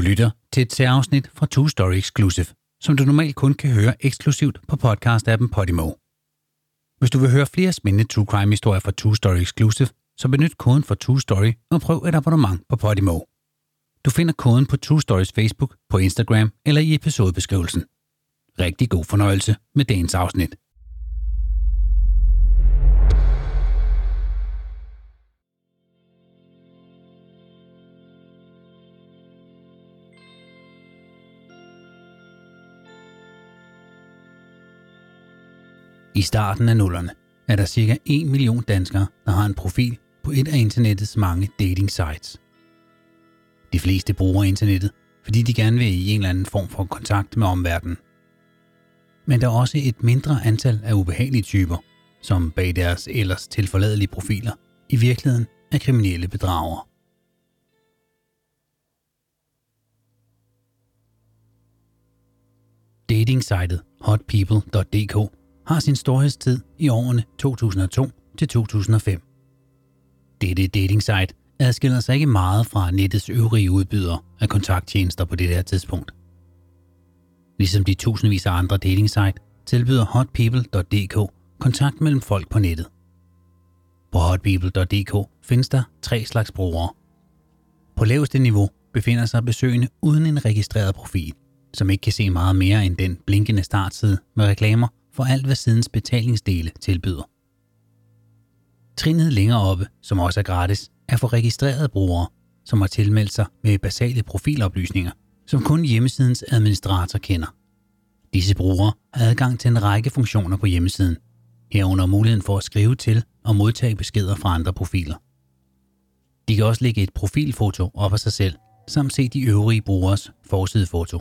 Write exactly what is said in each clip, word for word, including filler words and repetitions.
lytter til et særafsnit fra Two Story Exclusive, som du normalt kun kan høre eksklusivt på podcast-appen Podimo. Hvis du vil høre flere spændende true crime-historier fra Two Story Exclusive, så benyt koden for Two Story og prøv et abonnement på Podimo. Du finder koden på Two Stories Facebook, på Instagram eller i episodebeskrivelsen. Rigtig god fornøjelse med dagens afsnit. I starten af nullerne er der cirka en million danskere, der har en profil på et af internettets mange dating sites. De fleste bruger internettet, fordi de gerne vil i en eller anden form for kontakt med omverdenen. Men der er også et mindre antal af ubehagelige typer, som bag deres ellers tilforladelige profiler i virkeligheden er kriminelle bedragere. Datingsitet hotpeople punktum d k har sin storhedstid i årene to tusind og to til to tusind og fem. Dette datingsite adskiller sig ikke meget fra nettets øvrige udbydere af kontakttjenester på det her tidspunkt. Ligesom de tusindvis af andre datingsite tilbyder hotpeople punktum d k kontakt mellem folk på nettet. På hotpeople punktum d k findes der tre slags brugere. På laveste niveau befinder sig besøgende uden en registreret profil, som ikke kan se meget mere end den blinkende startside med reklamer for alt, hvad sidens betalingsdele tilbyder. Trinet længere oppe, som også er gratis, er for registrerede brugere, som har tilmeldt sig med basale profiloplysninger, som kun hjemmesidens administrator kender. Disse brugere har adgang til en række funktioner på hjemmesiden, herunder muligheden for at skrive til og modtage beskeder fra andre profiler. De kan også lægge et profilfoto op af sig selv, samt se de øvrige brugeres forsidefoto.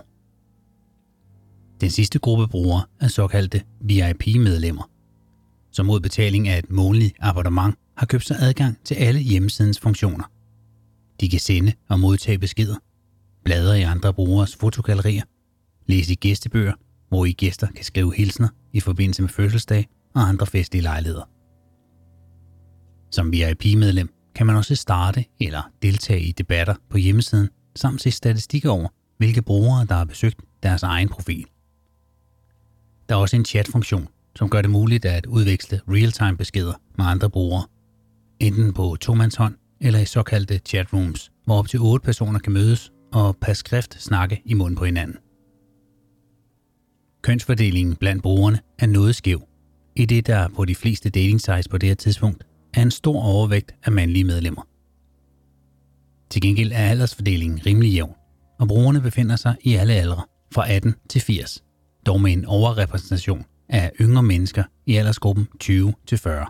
Den sidste gruppe brugere er såkaldte V I P-medlemmer, som mod betaling af et månedligt abonnement har købt sig adgang til alle hjemmesidens funktioner. De kan sende og modtage beskeder, bladre i andre brugeres fotogallerier, læse i gæstebøger, hvor I gæster kan skrive hilsner i forbindelse med fødselsdag og andre festlige lejligheder. Som V I P-medlem kan man også starte eller deltage i debatter på hjemmesiden, samt se statistikker over, hvilke brugere der har besøgt deres egen profil. Der er også en chatfunktion, som gør det muligt at udveksle real-time beskeder med andre brugere, enten på tomandshånd eller i såkaldte chatrooms, hvor op til otte personer kan mødes og per skrift snakke i munden på hinanden. Kønsfordelingen blandt brugerne er noget skæv, i det der på de fleste datingsites på det her tidspunkt er en stor overvægt af mandlige medlemmer. Til gengæld er aldersfordelingen rimelig jævn, og brugerne befinder sig i alle aldre fra atten til firs, dog med en overrepræsentation af yngre mennesker i aldersgruppen tyve til fyrre.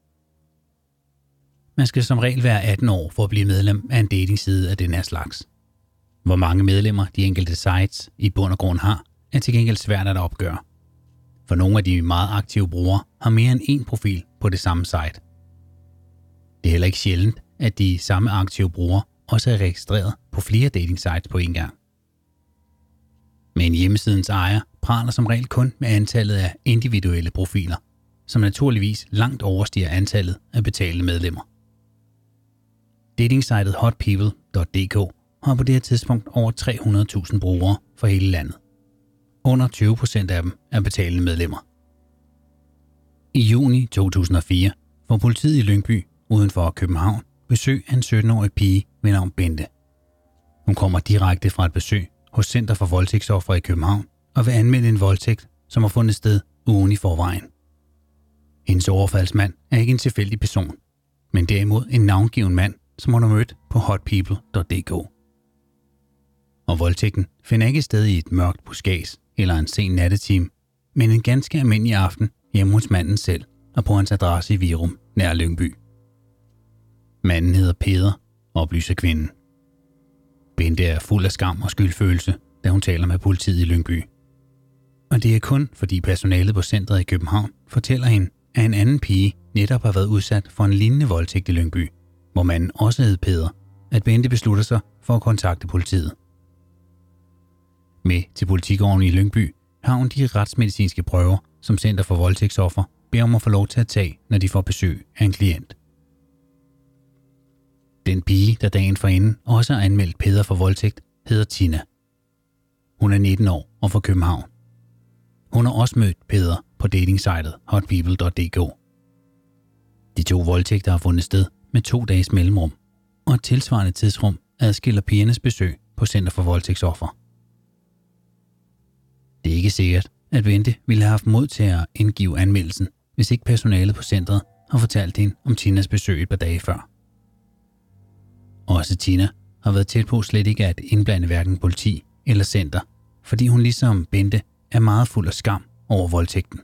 Man skal som regel være atten år for at blive medlem af en datingside af den her slags. Hvor mange medlemmer de enkelte sites i bund og grund har, er til gengæld svært at opgøre. For nogle af de meget aktive brugere har mere end én profil på det samme site. Det er heller ikke sjældent, at de samme aktive brugere også er registreret på flere datingsites på en gang. Men hjemmesidens ejer praler som regel kun med antallet af individuelle profiler, som naturligvis langt overstiger antallet af betalende medlemmer. Datingsitet hotpeople punktum d k har på det her tidspunkt over tre hundrede tusind brugere for hele landet. Under tyve procent af dem er betalende medlemmer. I juni to tusind og fire får politiet i Lyngby uden for København besøg af en sytten-årig pige ved navn Bente. Hun kommer direkte fra et besøg hos Center for Voldtægtsofre i København og vil anmelde en voldtægt, som har fundet sted ugen i forvejen. Hendes overfaldsmand er ikke en tilfældig person, men derimod en navngiven mand, som hun har mødt på hotpeople punktum d k. Og voldtægten finder ikke sted i et mørkt buskads eller en sen nattetime, men en ganske almindelig aften hjemme hos manden selv og på hans adresse i Virum nær Lyngby. Manden hedder Peder, oplyser kvinden. Bente er fuld af skam og skyldfølelse, da hun taler med politiet i Lyngby. Og det er kun fordi personalet på centret i København fortæller hende, at en anden pige netop har været udsat for en lignende voldtægt i Lyngby, hvor manden også hed Peder, at Bente beslutter sig for at kontakte politiet. Med til politigården i Lyngby har hun de retsmedicinske prøver, som Center for Voldtægtsofre beder om at få lov til at tage, når de får besøg af en klient. Den pige, der dagen forinden også har anmeldt Peder for voldtægt, hedder Tina. Hun er nitten år og fra København. Hun har også mødt Peder på datingsitet hot people punktum d k. De to voldtægter har fundet sted med to dages mellemrum, og et tilsvarende tidsrum adskiller pigernes besøg på Center for Voldtægtsoffer. Det er ikke sikkert, at Bente ville have haft mod til at indgive anmeldelsen, hvis ikke personalet på centret har fortalt hende om Tinas besøg et par dage før. Også Tina har været tæt på slet ikke at indblande hverken politi eller center, fordi hun ligesom Bente er meget fuld af skam over voldtægten.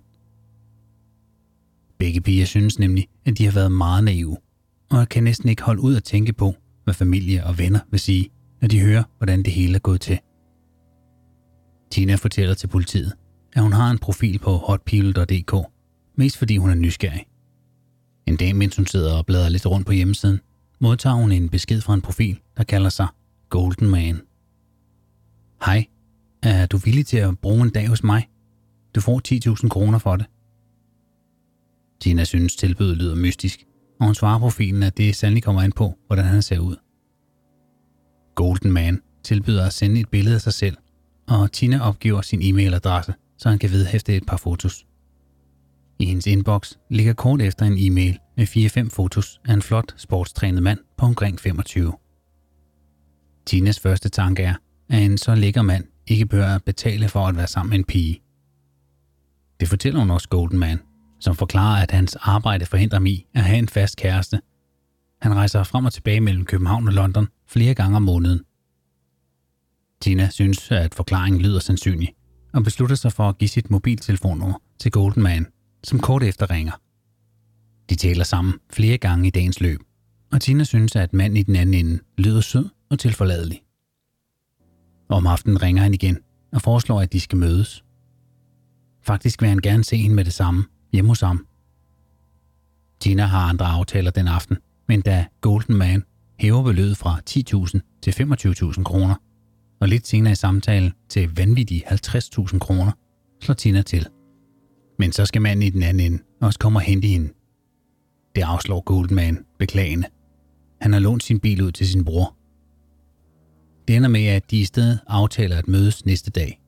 Begge piger synes nemlig, at de har været meget naive, og kan næsten ikke holde ud at tænke på, hvad familie og venner vil sige, når de hører, hvordan det hele er gået til. Tina fortæller til politiet, at hun har en profil på hot people punktum d k, mest fordi hun er nysgerrig. En dag, mens hun sidder og bladrer lidt rundt på hjemmesiden, modtager hun en besked fra en profil, der kalder sig Golden Man. Hej, er du villig til at bruge en dag hos mig? Du får ti tusind kroner for det. Tina synes tilbuddet lyder mystisk, og hun svarer profilen, at det sandelig kommer an på, hvordan han ser ud. Golden Man tilbyder at sende et billede af sig selv, og Tina opgiver sin e-mailadresse, så han kan vedhæfte et par fotos. I hendes inbox ligger kort efter en e-mail med fire fem fotos af en flot, sportstrænet mand på omkring femogtyve. Tinas første tanke er, at en så lækker mand ikke bør at betale for at være sammen med en pige. Det fortæller hun også Golden Man, som forklarer, at hans arbejde forhindrer ham i at have en fast kæreste. Han rejser frem og tilbage mellem København og London flere gange om måneden. Tina synes, at forklaringen lyder sandsynlig, og beslutter sig for at give sit mobiltelefonnummer til Golden Man, som kort efter ringer. De taler sammen flere gange i dagens løb, og Tina synes, at manden i den anden ende lyder sød og tilforladelig. Om aftenen ringer han igen og foreslår, at de skal mødes. Faktisk vil han gerne se hende med det samme hjemme hos ham. Tina har andre aftaler den aften, men da Golden Man hæver beløbet fra ti tusind til femogtyve tusind kroner, og lidt senere i samtalen til vanvittige halvtreds tusind kroner, slår Tina til. Men så skal manden i den anden ende også komme og hente hende. Det afslår Golden Man beklagende. Han har lånt sin bil ud til sin bror. Det ender med, at de i stedet aftaler at mødes næste dag.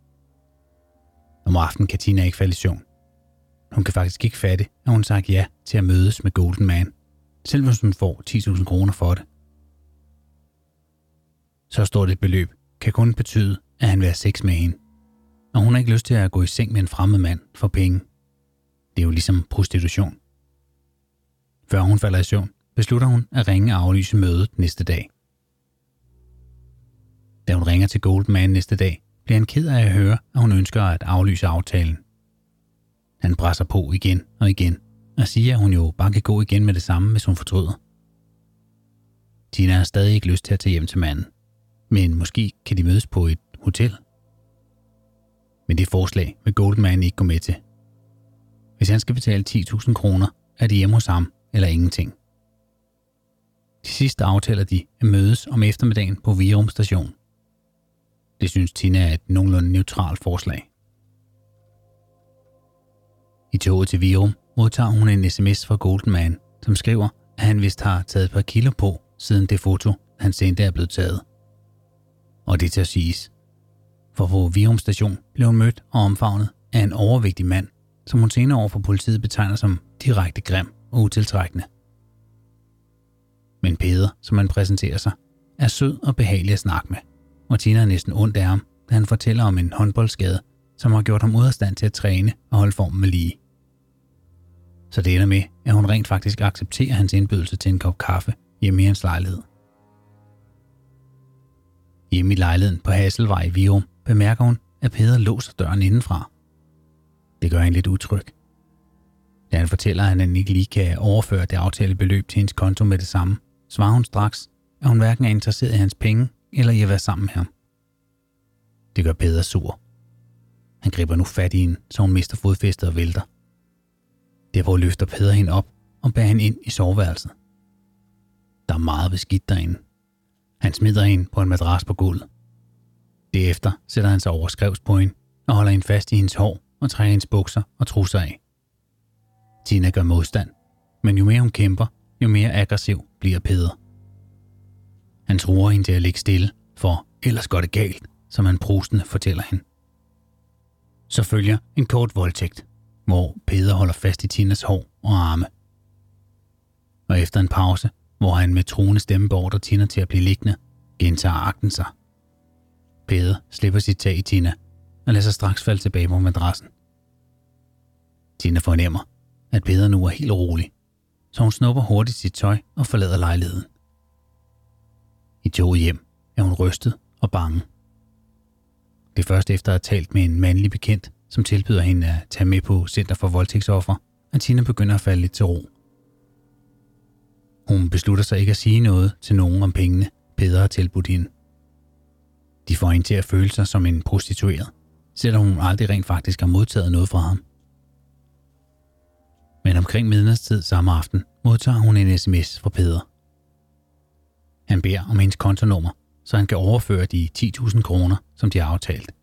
Om aftenen kan Tina ikke falde i søvn. Hun kan faktisk ikke fatte, at hun sagt ja til at mødes med Golden Man, selv hvis hun får ti tusind kroner for det. Så stort et beløb kan kun betyde, at han vil have sex med hende, og hun har ikke lyst til at gå i seng med en fremmed mand for penge. Det er jo ligesom prostitution. Før hun falder i søvn, beslutter hun at ringe og aflyse mødet næste dag. Da hun ringer til Golden Man næste dag, bliver han ked af at høre, at hun ønsker at aflyse aftalen. Han presser på igen og igen og siger, at hun jo bare kan gå igen med det samme, hvis hun fortryder. Tina har stadig ikke lyst til at tage hjem til manden, men måske kan de mødes på et hotel. Men det forslag vil Golden Man ikke gå med til. Hvis han skal betale ti tusind kroner, er det hjemme hos ham eller ingenting. Til sidst aftaler de at mødes om eftermiddagen på Virum station. Det synes Tina er et nogenlunde neutralt forslag. I toget til Virum modtager hun en sms fra Golden Man, som skriver, at han vist har taget et par kilo på, siden det foto, han sendte, er blevet taget. Og det til at siges. For på Virum station blev hun mødt og omfavnet af en overvægtig mand, som hun senere over for politiet betegner som direkte grim og utiltrækkende. Men Peder, som han præsenterer sig, er sød og behagelig at snakke med, og Tina er næsten ondt af ham, da han fortæller om en håndboldskade, som har gjort ham ude af stand til at træne og holde formen med lige. Så det ender med, at hun rent faktisk accepterer hans indbydelse til en kop kaffe hjemme i hans lejlighed. Hjemme i lejligheden på Hasselvej i Virum bemærker hun, at Peder låser døren indenfra. Det gør hende lidt utryg. Da han fortæller, at han ikke lige kan overføre det aftalte beløb til hendes konto med det samme, svarer hun straks, at hun hverken er interesseret i hans penge eller i at være sammen med ham. Det gør Peder sur. Han griber nu fat i hende, så hun mister fodfæstet og vælter. Derfor løfter Peder hende op og bærer hende ind i soveværelset. Der er meget beskidt derinde. Han smider hende på en madras på gulvet. Derefter sætter han sig over skrevs på hende og holder hende fast i hendes hår og trækker hendes bukser og trusser af. Tina gør modstand, men jo mere hun kæmper, jo mere aggressiv bliver Peder. Han truer hende til at ligge stille, for ellers går det galt, som han prustende fortæller hende. Så følger en kort voldtægt, hvor Peder holder fast i Tinas hår og arme. Og efter en pause, hvor han med truende stemme beordrer Tina til at blive liggende, gentager akten sig. Peder slipper sit tag i Tina og lader sig straks falde tilbage på madrassen. Tina fornemmer, at Peder nu er helt rolig, så hun snupper hurtigt sit tøj og forlader lejligheden. I toget hjem er hun rystet og bange. Det er først efter at have talt med en mandlig bekendt, som tilbyder hende at tage med på Center for Voldtægtsoffer, at Tina begynder at falde lidt til ro. Hun beslutter sig ikke at sige noget til nogen om pengene, Peder har tilbudt hende. De får hende til at føle sig som en prostitueret, selvom hun aldrig rent faktisk har modtaget noget fra ham. Men omkring midnatstid samme aften modtager hun en sms fra Peder. Han beder om hendes kontonummer, så han kan overføre de ti tusind kroner, som de har aftalt.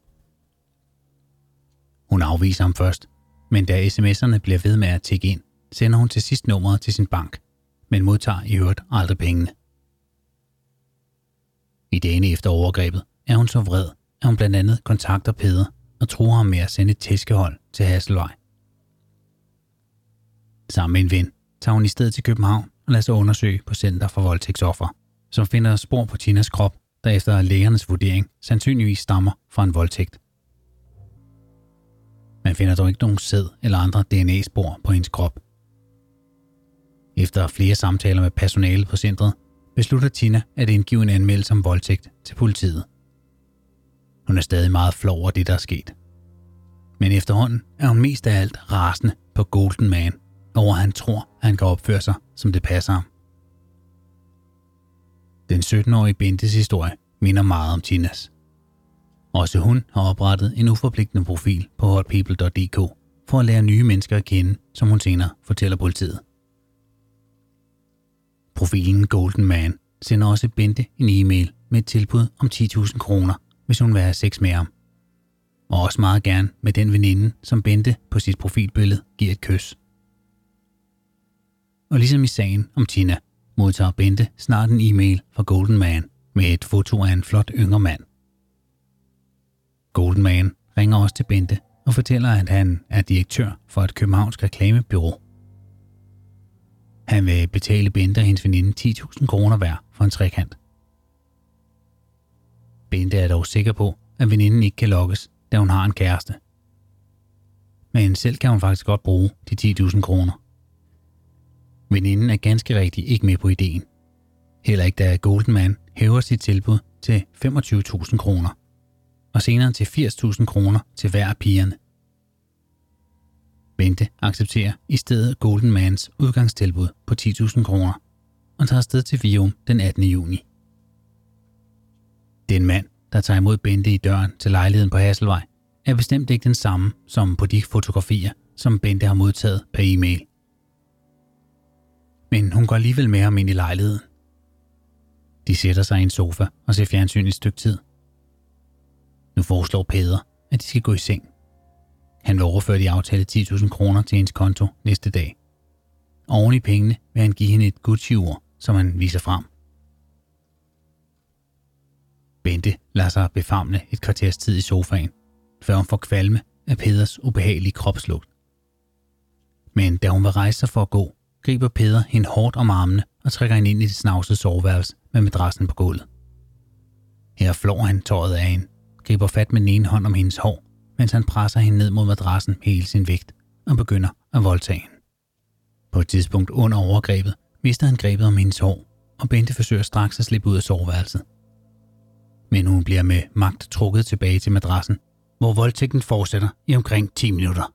Hun afviser ham først, men da sms'erne bliver ved med at tikke ind, sender hun til sidst nummeret til sin bank, men modtager i øvrigt aldrig pengene. I dagene efter overgrebet er hun så vred, at hun blandt andet kontakter Peder og truer ham med at sende et tæskehold til Hasselvej. Sammen med en ven tager hun i stedet til København og lader sig undersøge på Center for Voldtægtsoffer, som finder spor på Tinas krop, der efter lægernes vurdering sandsynligvis stammer fra en voldtægt. Man finder dog ikke nogen sæd eller andre D N A-spor på hendes krop. Efter flere samtaler med personalet på centret, beslutter Tina at indgive en anmeldelse om voldtægt til politiet. Hun er stadig meget flov over det, der er sket. Men efterhånden er hun mest af alt rasende på Golden Man, over at han tror, at han kan opføre sig, som det passer ham. Den sytten-årige Bentes historie minder meget om Tinas. Også hun har oprettet en uforpligtende profil på hotpeople punktum d k for at lære nye mennesker at kende, som hun senere fortæller politiet. Profilen Golden Man sender også Bente en e-mail med et tilbud om ti tusind kroner, hvis hun vil have sex med ham. Og også meget gerne med den veninde, som Bente på sit profilbillede giver et kys. Og ligesom i sagen om Tina, modtager Bente snart en e-mail fra Golden Man med et foto af en flot yngre mand. Golden Man ringer også til Bente og fortæller, at han er direktør for et københavnsk reklamebureau. Han vil betale Bente og hendes veninde ti tusind kroner hver for en trekant. Bente er dog sikker på, at veninden ikke kan lokkes, da hun har en kæreste. Men selv kan hun faktisk godt bruge de ti tusind kroner. Veninden er ganske rigtig ikke med på ideen. Heller ikke da Golden Man hæver sit tilbud til femogtyve tusind kroner, og senere til firs tusind kroner til hver af pigerne. Bente accepterer i stedet Golden Mans udgangstilbud på ti tusind kroner og tager afsted til Virum den attende juni. Den mand, der tager imod Bente i døren til lejligheden på Hasselvej, er bestemt ikke den samme som på de fotografier, som Bente har modtaget per e-mail. Men hun går alligevel med ham ind i lejligheden. De sætter sig i en sofa og ser fjernsyn i et stykke tid. Nu foreslår Peder, at de skal gå i seng. Han vil overføre de aftalte ti tusind kroner til hendes konto næste dag. Oven i pengene vil han give hende et Gucci-ur, som han viser frem. Bente lader sig befamle et kvarters tid i sofaen, før hun får kvalme af Peders ubehagelige kropslugt. Men da hun vil rejse sig for at gå, griber Peder hende hårdt om armene og trækker hende ind i det snavsede soveværelse med madrassen på gulvet. Her flår han tøjet af hende, griber fat med den ene hånd om hendes hår, mens han presser hende ned mod madrassen med hele sin vægt og begynder at voldtage hende. På et tidspunkt under overgrebet mister han grebet om hendes hår, og Bente forsøger straks at slippe ud af soveværelset. Men hun bliver med magt trukket tilbage til madrassen, hvor voldtægten fortsætter i omkring ti minutter.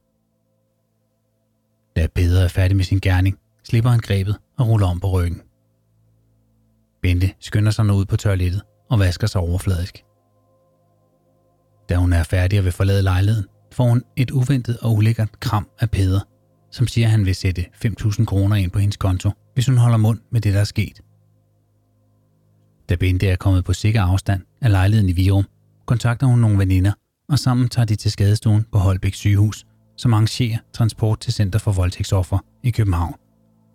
Da Peder er færdig med sin gerning, slipper han grebet og ruller om på ryggen. Bente skynder sig nu ud på toilettet og vasker sig overfladisk. Da hun er færdig og vil forlade lejligheden, får hun et uventet og ulækkert kram af Peder, som siger, at han vil sætte fem tusind kroner ind på hendes konto, hvis hun holder mund med det, der er sket. Da Bente er kommet på sikker afstand af lejligheden i Virum, kontakter hun nogle veninder, og sammen tager de til skadestuen på Holbæk sygehus, som arrangerer transport til Center for Voldtægtsoffer i København.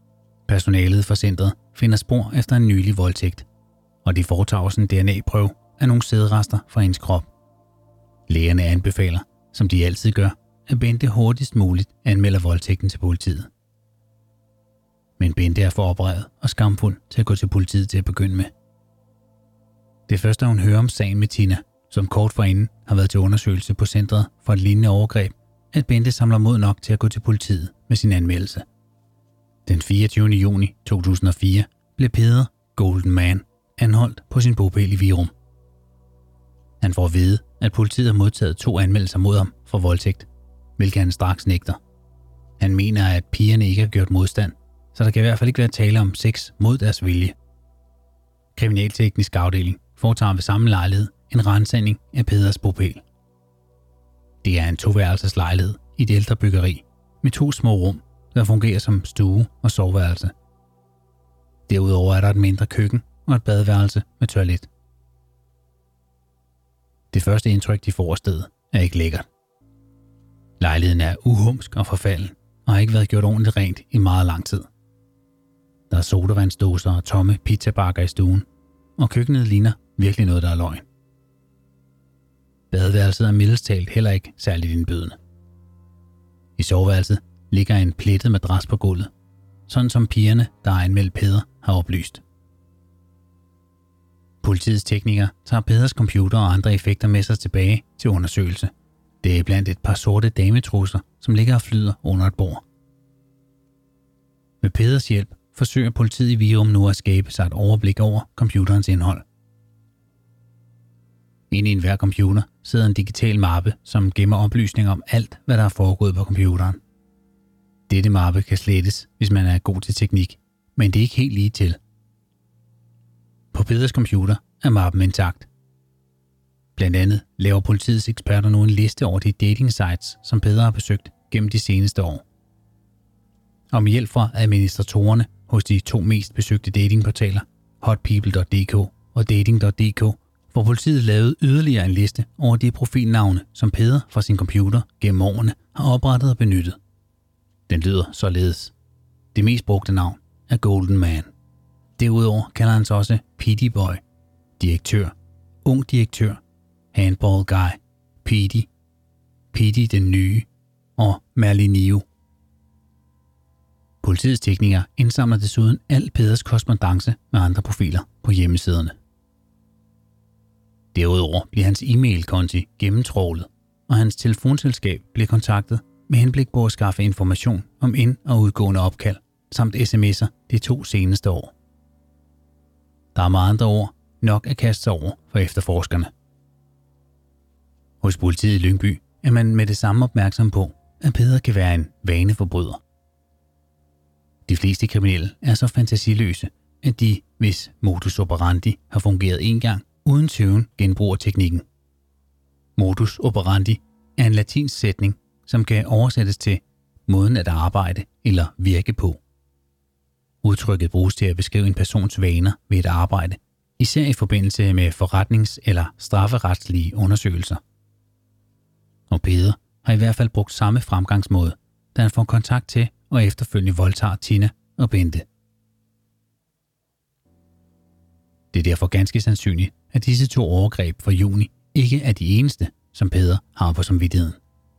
Personalet fra centret finder spor efter en nylig voldtægt, og de foretager også en D N A-prøve, af nogle sædrester fra hendes krop. Lægerne anbefaler, som de altid gør, at Bente hurtigst muligt anmelder voldtægten til politiet. Men Bente er for oprevet og skamfuld til at gå til politiet til at begynde med. Det er først, da hun hører om sagen med Tina, som kort forinden har været til undersøgelse på centret for et lignende overgreb, at Bente samler mod nok til at gå til politiet med sin anmeldelse. Den fireogtyvende juni to tusind og fire blev Peder Golden Man anholdt på sin bopæl i Virum. Han får at vide, at politiet har modtaget to anmeldelser mod ham for voldtægt, hvilket han straks nægter. Han mener, at pigerne ikke har gjort modstand, så der kan i hvert fald ikke være tale om sex mod deres vilje. Kriminalteknisk afdeling foretager ved samme lejlighed en ransagning af Peders bopæl. Det er en toværelses lejlighed i et ældre byggeri med to små rum, der fungerer som stue og soveværelse. Derudover er der et mindre køkken og et badeværelse med toilet. Det første indtryk, de får af stedet, er ikke lækkert. Lejligheden er uhumsk og forfalden og har ikke været gjort ordentligt rent i meget lang tid. Der er sodavandsdåser og tomme pizzabakker i stuen, og køkkenet ligner virkelig noget, der er løgn. Badeværelset er mildest talt heller ikke særligt indbydende. I soveværelset ligger en plettet madras på gulvet, sådan som pigerne, der har anmeldt Peder, har oplyst. Politiets teknikere tager Peders computer og andre effekter med sig tilbage til undersøgelse. Det er blandt et par sorte dametrusser, som ligger og flyder under et bord. Med Peders hjælp forsøger politiet i Virum nu at skabe sig et overblik over computerens indhold. Inde i enhver computer sidder en digital mappe, som gemmer oplysninger om alt, hvad der er foregået på computeren. Dette mappe kan slettes, hvis man er god til teknik, men det er ikke helt lige til. På Peders computer er mappen intakt. Blandt andet laver politiets eksperter nu en liste over de dating sites, som Peder har besøgt gennem de seneste år. Og med hjælp fra administratorerne hos de to mest besøgte datingportaler, hotpeople punktum d k og dating punktum d k, får politiet lavet yderligere en liste over de profilnavne, som Peder fra sin computer gennem årene har oprettet og benyttet. Den lyder således. Det mest brugte navn er Golden Man. Derudover kalder han sig også P D Boy, direktør, ung direktør, handball guy, P D, P D den nye og Merlinio. Politiets teknikere indsamler desuden al Peders korrespondance med andre profiler på hjemmesiderne. Derudover bliver hans e-mail-konti gennemtrålet, og hans telefonselskab bliver kontaktet med henblik på at skaffe information om ind- og udgående opkald, samt sms'er de to seneste år. Der er med andre ord nok at kaste sig over for efterforskerne. Hos politiet i Lyngby er man med det samme opmærksom på, at Peder kan være en vaneforbryder. De fleste kriminelle er så fantasiløse, at de, hvis modus operandi har fungeret en gang, uden tøven genbruger teknikken. Modus operandi er en latinsk sætning, som kan oversættes til måden at arbejde eller virke på. Udtrykket bruges til at beskrive en persons vaner ved et arbejde, især i forbindelse med forretnings- eller strafferetslige undersøgelser. Og Peder har i hvert fald brugt samme fremgangsmåde, da han får kontakt til og efterfølgende voldtager Tina og Bente. Det er derfor ganske sandsynligt, at disse to overgreb fra juni ikke er de eneste, som Peder har på samvittigheden.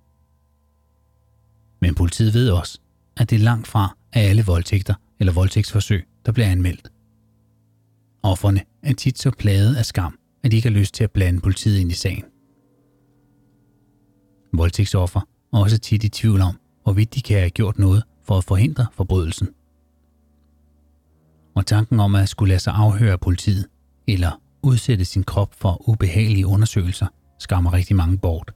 Men politiet ved også, at det er langt fra af alle voldtægter eller voldtægtsforsøg, der bliver anmeldt. Ofrene er tit så plaget af skam, at de ikke har lyst til at blande politiet ind i sagen. Voldtægtsoffer er også tit i tvivl om, hvorvidt de kan have gjort noget for at forhindre forbrydelsen. Og tanken om at skulle lade sig afhøre af politiet eller udsætte sin krop for ubehagelige undersøgelser skammer rigtig mange bort.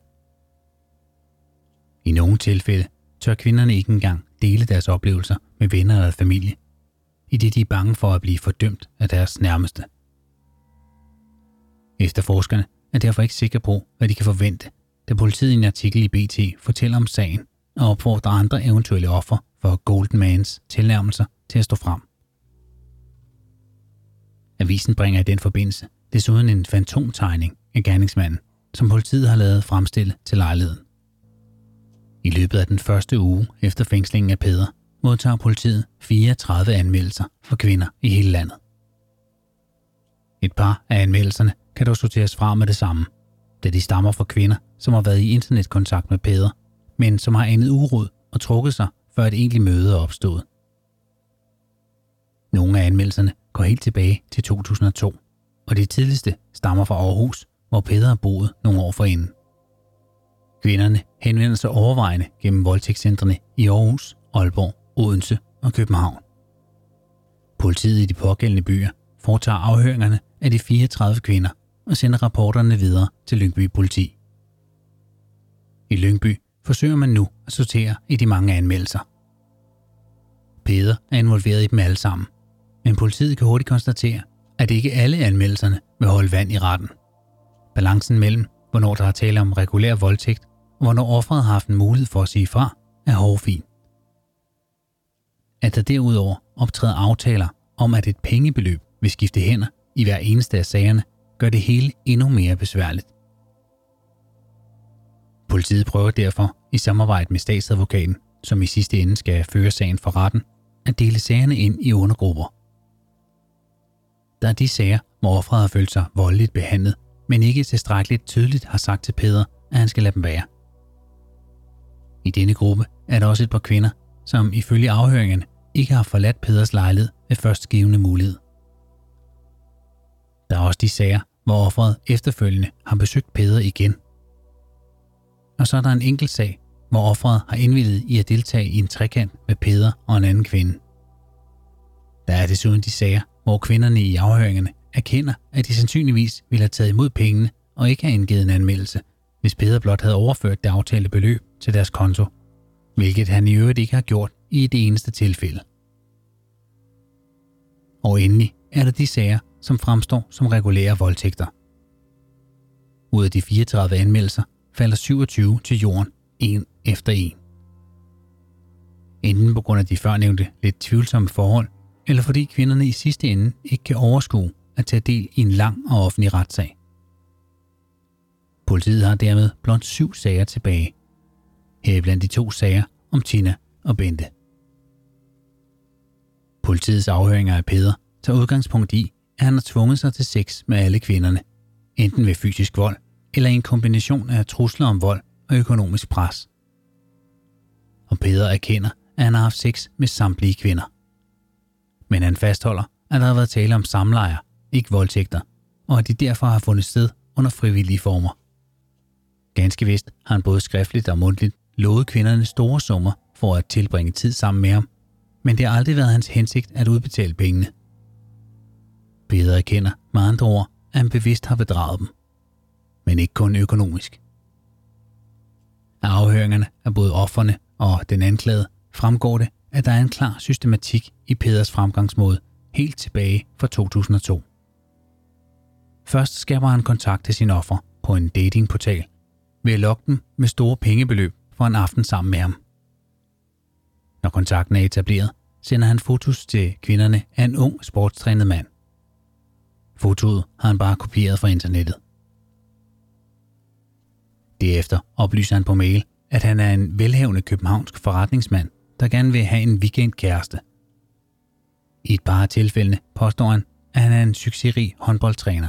I nogle tilfælde tør kvinderne ikke engang dele deres oplevelser med venner eller familie, idet de er bange for at blive fordømt af deres nærmeste. Efterforskerne er derfor ikke sikre på, hvad de kan forvente, da politiet i en artikel i B T fortæller om sagen og opfordrer andre eventuelle offer for Golden Mans tilnærmelser til at stå frem. Avisen bringer i den forbindelse desuden en fantomtegning af gerningsmanden, som politiet har lavet fremstille til lejligheden. I løbet af den første uge efter fængslingen af Peder modtager politiet fireogtredive anmeldelser for kvinder i hele landet. Et par af anmeldelserne kan dog sorteres fra med det samme, da de stammer fra kvinder, som har været i internetkontakt med Peder, men som har anet urod og trukket sig, før et egentligt møde er opstået. Nogle af anmeldelserne går helt tilbage til to tusind og to, og de tidligste stammer fra Aarhus, hvor Peder har boet nogle år forinden. Kvinderne henvender sig overvejende gennem voldtægtscentrene i Aarhus, Aalborg, Odense og København. Politiet i de pågældende byer foretager afhøringerne af de fireogtredive kvinder og sender rapporterne videre til Lyngby Politi. I Lyngby forsøger man nu at sortere i de mange anmeldelser. Peder er involveret i dem alle sammen, men politiet kan hurtigt konstatere, at ikke alle anmeldelserne vil holde vand i retten. Balancen mellem, hvornår der er tale om regulær voldtægt, og hvornår offeret har haft en mulighed for at sige fra, er hårfin. At der derudover optræder aftaler om, at et pengebeløb vil skifte hænder i hver eneste af sagerne, gør det hele endnu mere besværligt. Politiet prøver derfor i samarbejde med statsadvokaten, som i sidste ende skal føre sagen for retten, at dele sagerne ind i undergrupper. Der er de sager, hvor offeret har følt sig voldeligt behandlet, men ikke tilstrækkeligt tydeligt har sagt til Peder, at han skal lade dem være. I denne gruppe er der også et par kvinder, som ifølge afhøringerne ikke har forladt Peders lejlighed ved førstgivende mulighed. Der er også de sager, hvor offeret efterfølgende har besøgt Peder igen. Og så er der en enkelt sag, hvor offeret har indvilliget i at deltage i en trekant med Peder og en anden kvinde. Der er desuden de sager, hvor kvinderne i afhøringerne erkender, at de sandsynligvis ville have taget imod pengene og ikke have indgivet en anmeldelse, hvis Peder blot havde overført det aftalte beløb til deres konto, hvilket han i øvrigt ikke har gjort i det eneste tilfælde. Og endelig er der de sager, som fremstår som regulære voldtægter. Ud af de fireogtredive anmeldelser falder syvogtyve til jorden, en efter en. Enten på grund af de førnævnte lidt tvivlsomme forhold, eller fordi kvinderne i sidste ende ikke kan overskue at tage del i en lang og offentlig retssag. Politiet har dermed blot syv sager tilbage. Heriblandt de to sager om Tina og Bente. Politiets afhøringer af Peder tager udgangspunkt i, at han har tvunget sig til sex med alle kvinderne, enten ved fysisk vold eller i en kombination af trusler om vold og økonomisk pres. Og Peder erkender, at han har haft sex med samtlige kvinder. Men han fastholder, at der har været tale om samlejer, ikke voldtægter, og at de derfor har fundet sted under frivillige former. Ganske vist har han både skriftligt og mundtligt lovet kvinderne store summer for at tilbringe tid sammen med ham, men det har aldrig været hans hensigt at udbetale pengene. Peder erkender med andre ord, at han bevidst har bedraget dem, men ikke kun økonomisk. Af afhøringerne af både ofrene og den anklagede fremgår det, at der er en klar systematik i Peders fremgangsmåde helt tilbage fra to tusind og to. Først skaber han kontakt til sine ofre på en datingportal ved at lokke dem med store pengebeløb for en aften sammen med ham. Når kontakten er etableret, sender han fotos til kvinderne af en ung sportstrænet mand. Fotoet har han bare kopieret fra internettet. Derefter oplyser han på mail, at han er en velhavende københavnsk forretningsmand, der gerne vil have en weekendkæreste. I et par af tilfældene påstår han, at han er en succesrig håndboldtræner.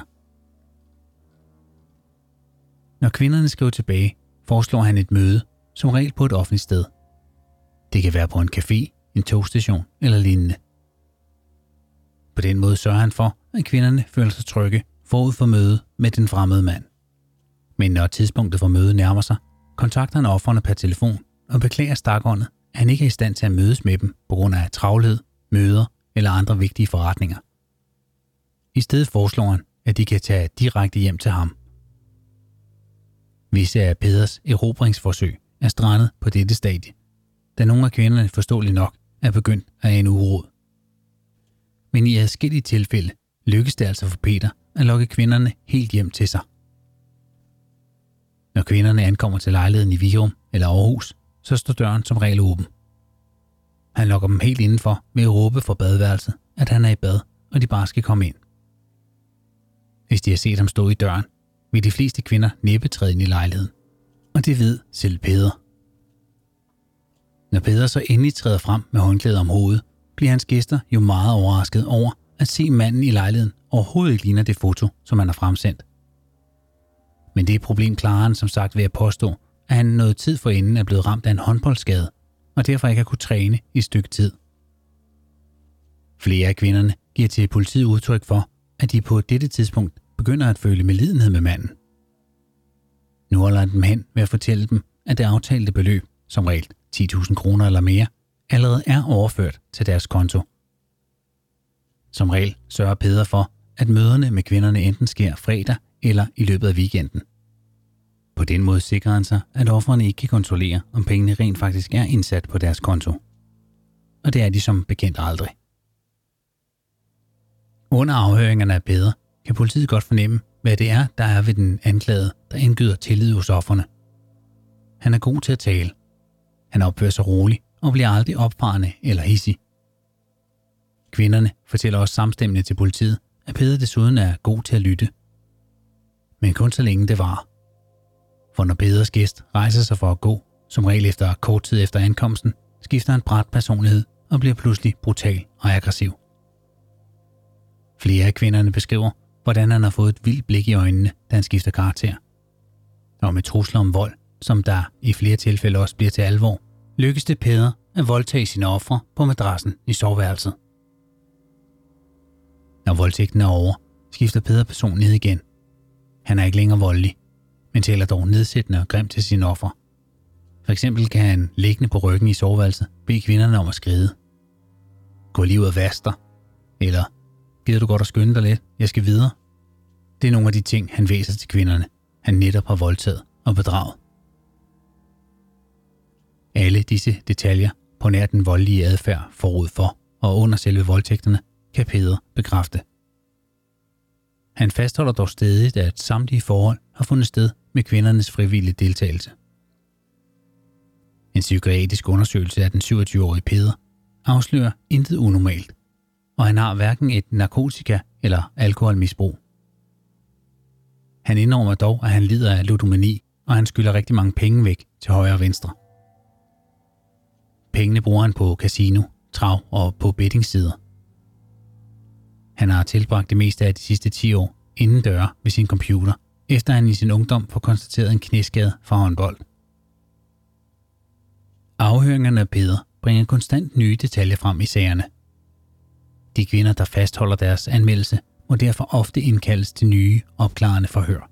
Når kvinderne skriver tilbage, foreslår han et møde, som regel på et offentligt sted. Det kan være på en café, en togstation eller lignende. På den måde sørger han for, at kvinderne føler sig trygge forud for mødet med den fremmede mand. Men når tidspunktet for mødet nærmer sig, kontakter han ofrene per telefon og beklager stakåndet, at han ikke er i stand til at mødes med dem på grund af travlhed, møder eller andre vigtige forretninger. I stedet foreslår han, at de kan tage direkte hjem til ham. Visse af Peders erobringsforsøg er strandet på dette stadie, da nogle af kvinderne forståeligt nok er begyndt at have en urod. Men i adskillige tilfælde lykkes det altså for Peter at lokke kvinderne helt hjem til sig. Når kvinderne ankommer til lejligheden i Virum eller Aarhus, så står døren som regel åben. Han lokker dem helt indenfor ved at råbe fra badeværelset, at han er i bad, og de bare skal komme ind. Hvis de har set ham stå i døren, vil de fleste kvinder næppe træde ind i lejligheden. Og det ved selv Peder. Når Peder så endelig træder frem med håndklædet om hovedet, bliver hans gæster jo meget overrasket over at se manden i lejligheden overhovedet ikke ligner det foto, som han har fremsendt, Men det problem klarer han som sagt ved at påstå, at han noget tid forinden er blevet ramt af en håndboldskade, og derfor ikke har kunnet træne i et stykke tid. Flere af kvinderne giver til politiet udtryk for, at de på dette tidspunkt begynder at føle medlidenhed med manden. Nu holder han dem hen ved at fortælle dem, at det aftalte beløb, som regel ti tusind kroner eller mere, allerede er overført til deres konto. Som regel sørger Peder for, at møderne med kvinderne enten sker fredag eller i løbet af weekenden. På den måde sikrer han sig, at ofrene ikke kan kontrollere, om pengene rent faktisk er indsat på deres konto. Og det er de som bekendt aldrig. Under afhøringerne af Peder kan politiet godt fornemme, hvad det er, der er ved den anklagede, der indgyder tillid hos ofrene. Han er god til at tale. Han opfører sig roligt og bliver aldrig opfarende eller hidsig. Kvinderne fortæller også samstemmende til politiet, at Peder desuden er god til at lytte. Men kun så længe det varer. For når Peders gæst rejser sig for at gå, som regel efter kort tid efter ankomsten, skifter han brat personlighed og bliver pludselig brutal og aggressiv. Flere af kvinderne beskriver, hvordan han har fået et vildt blik i øjnene, da han skifter karakter. Og med trusler om vold, som der i flere tilfælde også bliver til alvor, lykkes det Peder at voldtage sine ofre på madrassen i soveværelset. Når voldtægten er over, skifter Peder personlighed igen. Han er ikke længere voldelig, men taler dog nedsættende og grimt til sine ofre. For eksempel kan han liggende på ryggen i soveværelset bede kvinderne om at skride. Gå lige ud og vask dig. Eller, gider du godt at skynde dig lidt? Jeg skal videre. Det er nogle af de ting, han væser til kvinderne, han netop har voldtaget og bedraget. Alle disse detaljer på nær den voldelige adfærd forud for og under selve voldtægterne kan Peder bekræfte. Han fastholder dog stadig, at samtlige forhold har fundet sted med kvindernes frivillige deltagelse. En psykiatrisk undersøgelse af den syvogtyve-årige Peder afslører intet unormalt, og han har hverken et narkotika- eller alkoholmisbrug. Han indrømmer dog, at han lider af ludomani, og han skylder rigtig mange penge væk til højre og venstre. Pengene bruger han på casino, trav og på bettingsider. Han har tilbragt det meste af de sidste ti år inden døre ved sin computer, efter han i sin ungdom får konstateret en knæskade fra håndbold. Afhøringerne af Peder bringer konstant nye detaljer frem i sagerne. De kvinder, der fastholder deres anmeldelse, må derfor ofte indkaldes til nye, opklarende forhør.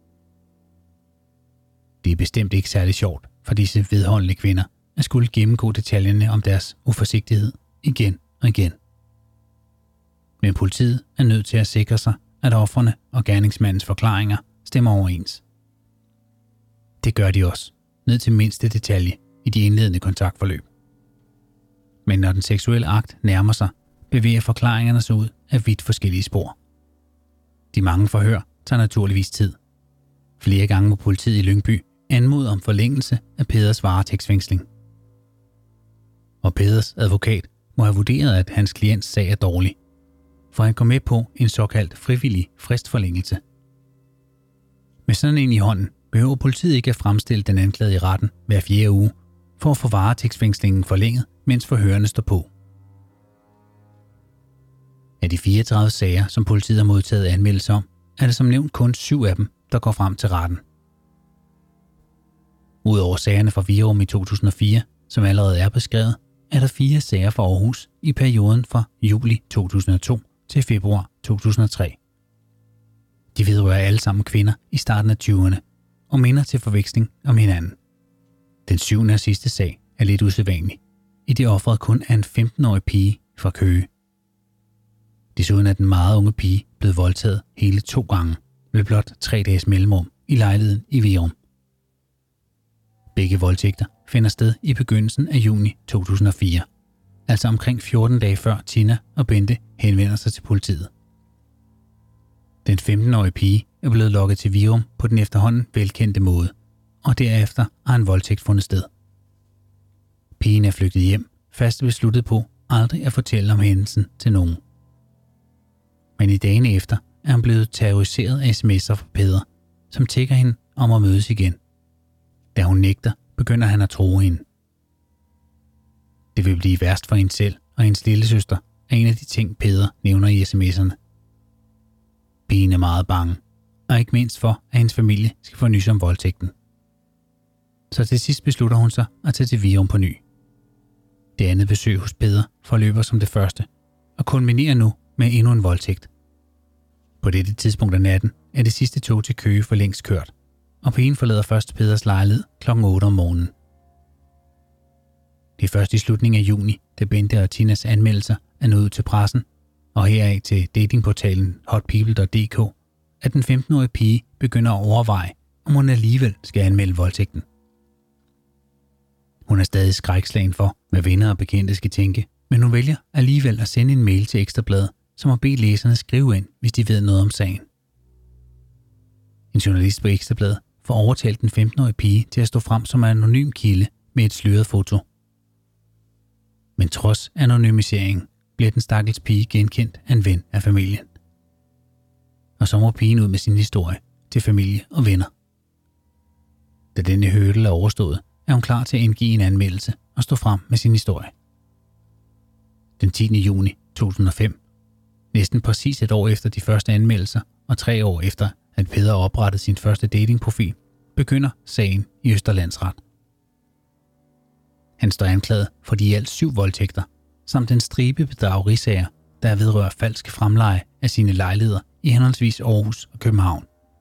Det er bestemt ikke særlig sjovt for disse vedholdende kvinder at skulle gennemgå detaljerne om deres uforsigtighed igen og igen. Men politiet er nødt til at sikre sig, at ofrene og gerningsmandens forklaringer stemmer overens. Det gør de også, ned til mindste detalje i de indledende kontaktforløb. Men når den seksuelle akt nærmer sig, bevæger forklaringerne sig ud af vidt forskellige spor. De mange forhør tager naturligvis tid. Flere gange må politiet i Lyngby anmode om forlængelse af Peders varetægtsfængsling. Og Peders advokat må have vurderet, at hans klients sag er dårlig, for han går med på en såkaldt frivillig fristforlængelse. Med sådan en i hånden behøver politiet ikke at fremstille den anklagede i retten hver fjerde uge for at få varetægtsfængslingen forlænget, mens forhørene står på. Af de fireogtredive sager, som politiet har modtaget anmeldelse om, er det som nævnt kun syv af dem, der går frem til retten. Udover sagerne fra Virum i to tusind og fire, som allerede er beskrevet, er der fire sager fra Aarhus i perioden fra juli to tusind og to til februar to tusind og tre. De vedrører alle sammen kvinder i starten af tyverne og minder til forveksling om hinanden. Den syvende og sidste sag er lidt usædvanlig, i det offeret kun er en femten-årig pige fra Køge. Desuden er den meget unge pige blevet voldtaget hele to gange ved blot tre dages mellemrum i lejligheden i Virum. Begge voldtægter finder sted i begyndelsen af juni to tusind og fire, altså omkring fjorten dage før Tina og Bente henvender sig til politiet. Den femten-årige pige er blevet lokket til Virum på den efterhånden velkendte måde, og derefter har en voldtægt fundet sted. Pigen er flygtet hjem, fast besluttet på aldrig at fortælle om hændelsen til nogen. Men i dagene efter er han blevet terroriseret af sms'er fra Peder, som tigger hende om at mødes igen. Da hun nægter, begynder han at true hende. Det vil blive værst for hende selv og hendes lillesøster, er en af de ting, Peder nævner i sms'erne. Pigen er meget bange, og ikke mindst for, at hendes familie skal få nys om voldtægten. Så til sidst beslutter hun sig at tage til Virum på ny. Det andet besøg hos Peder forløber som det første, og kulminerer nu med endnu en voldtægt. På dette tidspunkt af natten er det sidste tog til Køge for længst kørt, og pigen forlader først Peders lejlighed klokken otte om morgenen. Det er først i slutningen af juni, da Bente og Tinas anmeldelser er nået ud til pressen, og heraf til datingportalen hotpeople punktum d k, at den femten-årige pige begynder at overveje, om hun alligevel skal anmelde voldtægten. Hun er stadig skrækslagen for, hvad venner og bekendte skal tænke, men hun vælger alligevel at sende en mail til Ekstra Bladet, som har bedt læserne skrive ind, hvis de ved noget om sagen. En journalist på Ekstra Bladet får overtalt den femten-årige pige til at stå frem som en anonym kilde med et sløret foto. Men trods anonymiseringen bliver den stakkels pige genkendt af en ven af familien. Og så må pigen ud med sin historie til familie og venner. Da denne hurdle er overstået, er hun klar til at indgive en anmeldelse og stå frem med sin historie. Den tiende juni to tusind og fem, næsten præcis et år efter de første anmeldelser og tre år efter, at Peder oprettede sin første datingprofil, begynder sagen i Østre Landsret. Han står anklaget for de i alt syv voldtægter, samt en stribe bedragerisager, der vedrører falsk fremleje af sine lejligheder i henholdsvis Aarhus og København.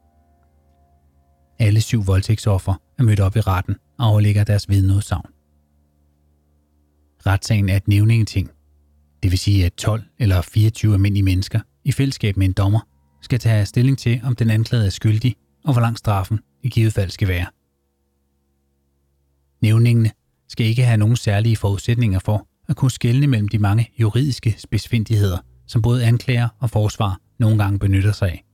Alle syv voldtægtsoffer er mødt op i retten og aflægger deres vidneudsagn. Retssagen er et nævningeting, det vil sige, at tolv eller fireogtyve almindelige mennesker i fællesskab med en dommer skal tage stilling til, om den anklagede er skyldig og hvor lang straffen i givet fald skal være. Nævningene skal ikke have nogen særlige forudsætninger for at kunne skelne mellem de mange juridiske spidsfindigheder, som både anklager og forsvar nogle gange benytter sig af.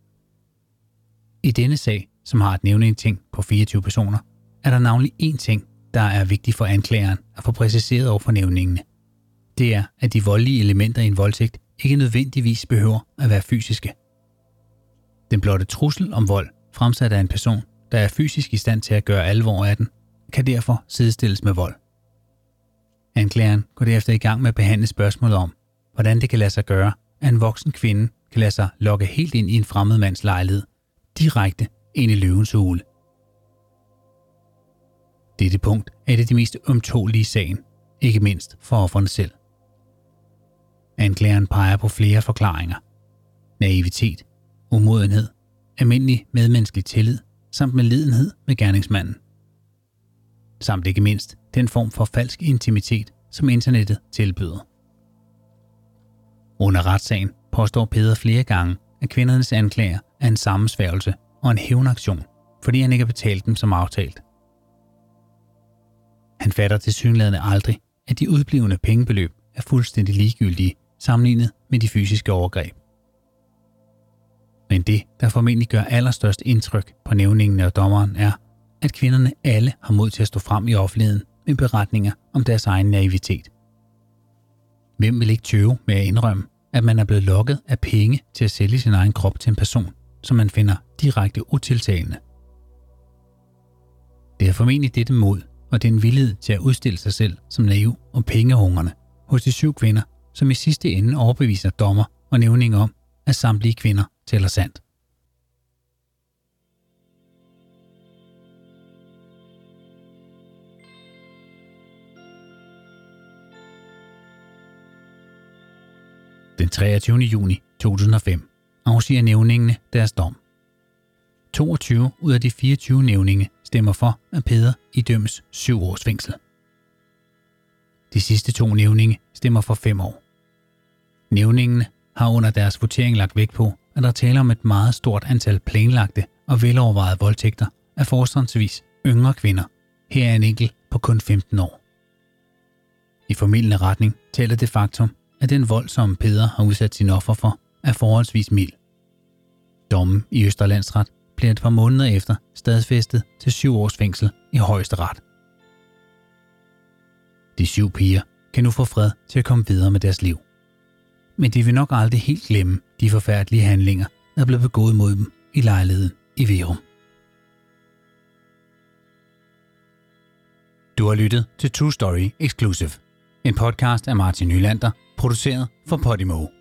I denne sag, som har et nævningeting på fireogtyve personer, er der navnlig én ting, der er vigtig for anklageren at få præciseret over for nævningene. Det er, at de voldelige elementer i en voldtægt ikke nødvendigvis behøver at være fysiske. Den blotte trussel om vold, fremsat af en person, der er fysisk i stand til at gøre alvor af den, kan derfor sidestilles med vold. Anklageren går derefter i gang med at behandle spørgsmålet om, hvordan det kan lade sig gøre, at en voksen kvinde kan lade sig lokke helt ind i en fremmed mands lejlighed, direkte ind i løvens hule. Dette punkt er et af de mest ømtålige i sagen, ikke mindst for ofrene selv. Anklageren peger på flere forklaringer: naivitet, umodenhed, almindelig medmenneskelig tillid samt medlidenhed med gerningsmanden. Samt ikke mindst den form for falsk intimitet, som internettet tilbyder. Under retssagen påstår Peder flere gange, at kvindernes anklager er en sammensværgelse og en hævnaktion, fordi han ikke har betalt dem som aftalt. Han fatter tilsyneladende aldrig, at de udblivende pengebeløb er fuldstændig ligegyldige sammenlignet med de fysiske overgreb. Men det, der formentlig gør allerstørst indtryk på nævningen og dommeren, er, at kvinderne alle har mod til at stå frem i offentligheden med beretninger om deres egen naivitet. Hvem vil ikke tøve med at indrømme, at man er blevet lokket af penge til at sælge sin egen krop til en person, som man finder direkte utiltalende? Det er formentlig dette mod og den villighed til at udstille sig selv som naiv og pengehungrende hos de syv kvinder, som i sidste ende overbeviser dommer og nævning om, at samtlige kvinder tæller sandt. Den treogtyvende juni to tusind og fem afsiger nævningene deres dom. toogtyve ud af de fireogtyve nævninge stemmer for, at Peder idømmes syv års fængsel. De sidste to nævninge stemmer for fem år. Nævningene har under deres votering lagt vægt på, at der taler om et meget stort antal planlagte og velovervejede voldtægter af forholdsvis yngre kvinder. Her er en enkelt på kun femten år. I formildende retning taler det faktum, at den vold, som Peder har udsat sin offer for, er forholdsvis mild. Dommen i Østre Landsret bliver et par måneder efter stadfæstet til syv års fængsel i Højesteret. De syv piger kan nu få fred til at komme videre med deres liv. Men de vil nok aldrig helt glemme de forfærdelige handlinger, der blev begået mod dem i lejligheden i Virum. Du har lyttet til True Story Exclusive, en podcast af Martin Nylander, produceret for Podimo.